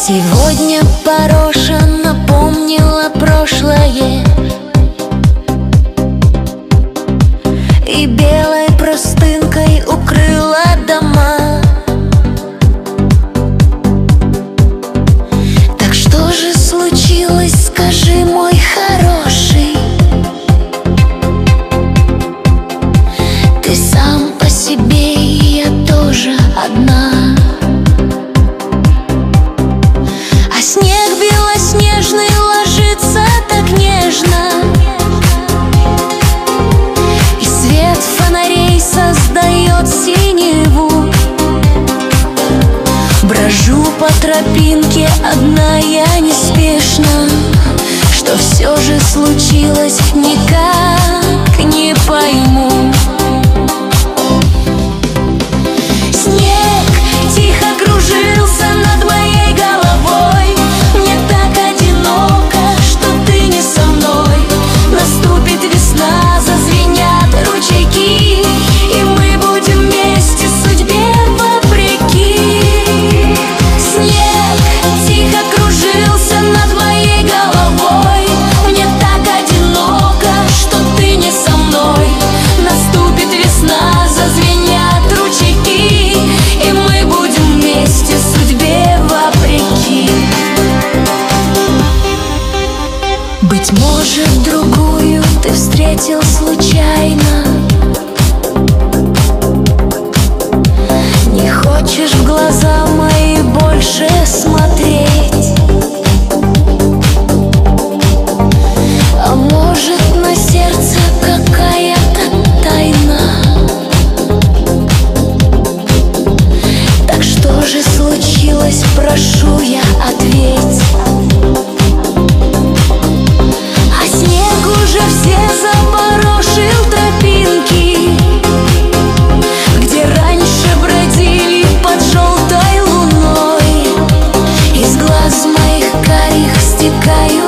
Сегодня Пороша напомнила прошлое и белой простынкой укрыла дома. Так что же случилось, скажи, мой хороший? Ты сам по себе, и я тоже одна. А снег белоснежный ложится так нежно, и свет фонарей создает синеву. Брожу по тропинке одна я неспешно. Что все же случилось, никак не пойму. Снег тихо кружился над моей головой. Мне так одиноко, что ты не со мной. Наступит весна, зазвенят ручейки, и мы будем вместе судьбе вопреки. Снег тихо кружился над моей головой. Мне так одиноко, что ты не со мной. Наступит весна, зазвенят ручейки, и мы будем вместе судьбе вопреки. Быть может, другую ты встретил случайно. Не хочешь в глаза мои больше смотреть. А может, на сердце какая-то тайна. Так что же случилось, прошу я, ответь. А снег уже все запорошил тропинки, где раньше бродили под желтой луной. Из глаз моих карих стекают